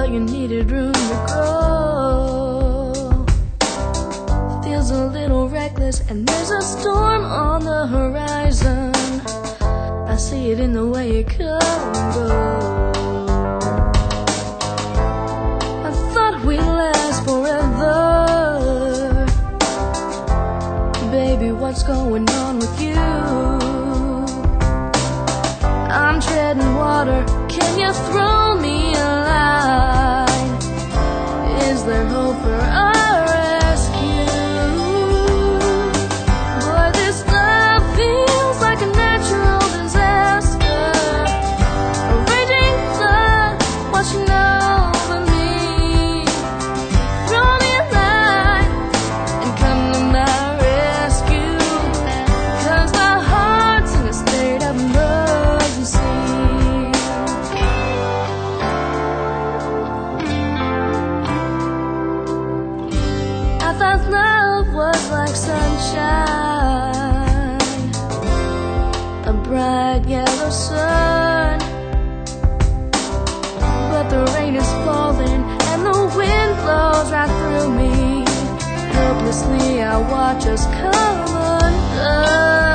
but you needed room to grow. Feels a little reckless, and there's a storm on the horizon. I see it in the way you come and go. I thought we'd last forever. Baby, what's going on with you? I'm treading water, can you throw me a line? Is there hope for a rescue? Boy, this love feels like a natural disaster, a raging flood washing over me. Throw me a line and come to my rescue, 'cause my heart's in a state of emergency. I thought love was like sunshine, a bright yellow sun, but the rain is falling and the wind blows right through me. Helplessly I watch us come undone.